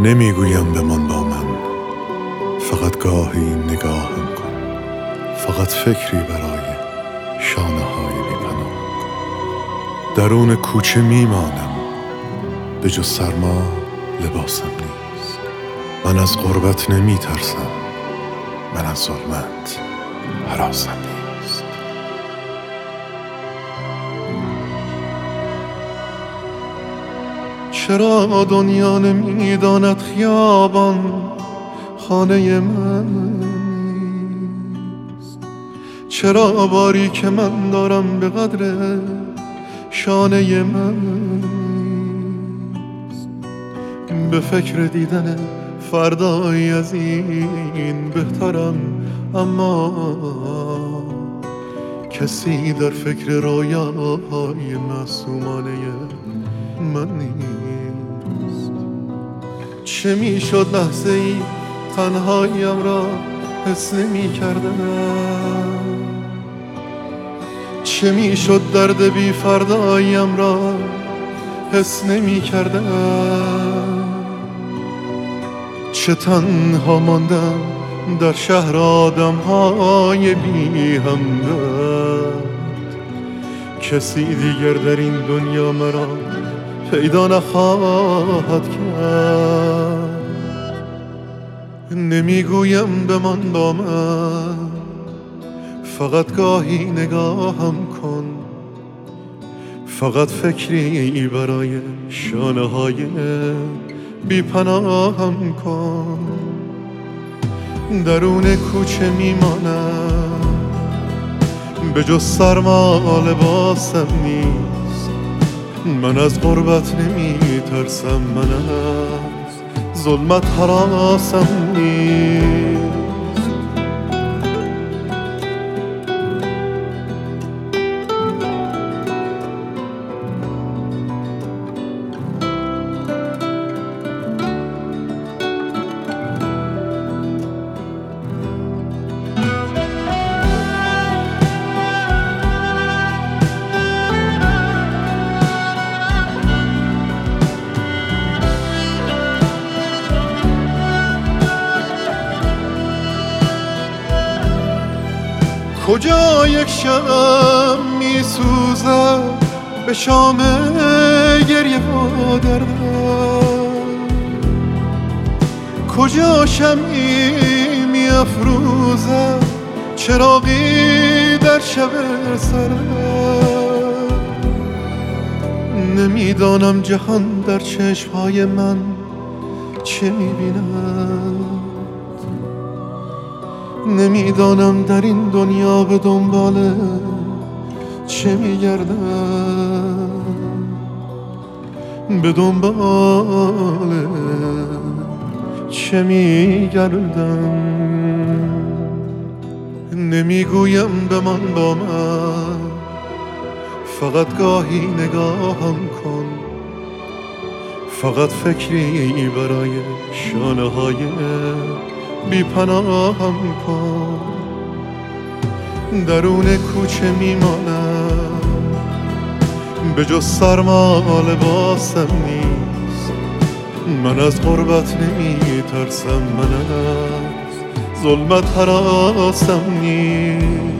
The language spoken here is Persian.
نمیگویم بمان با من، فقط گاهی نگاهم کن. فقط فکری برای شانه های بی پناه کن. درون کوچه میمانم، به جز سرما لباسم نیست. من از غربت نمی ترسم، من از ظلمت هراسم نیست. چرا دنیا نمیداند خیابان خانه من نیست؟ چرا باری که من دارم به قدر شانه من نیست؟ به فکر دیدن فردایی از این بهترم، اما کسی در فکر رویاهای معصومانه من نیست. چه میشد لحظه ای تنهاییم را حس نمی کردم؟ چه میشد درد بی فرداییم را حس نمی کردم؟ چه تنها ماندم در شهر آدم های بی همدرد. کسی دیگر در این دنیا مرا پیدا نخواهد کرد. نمیگویم بمان با من، فقط گاهی نگاهم کن. فقط فکری برای شانه های بی پناهم کن. درون کوچه میمانم، به جز سرما لباسم نیست. من از غربت نمی ترسم، من از ظلمت هراسم نیست. کجا یک شم می سوزد به شام گریه و دردم؟ کجا شمعی می افروزد چراغی در شب سردم؟ نمیدانم جهان در چشمهای من چه می بیند. نمیدانم در این دنیا به دنبال چه میگردم. به دنبال چه میگردم. نمیگویم بمان با من، فقط گاهی نگاهم کن. فقط فکری برای شانه های بی پناهم کن. درون کوچه میمانم، به جز سرما لباسم نیست. من از غربت نمی ترسم، من از ظلمت هراسم نیست.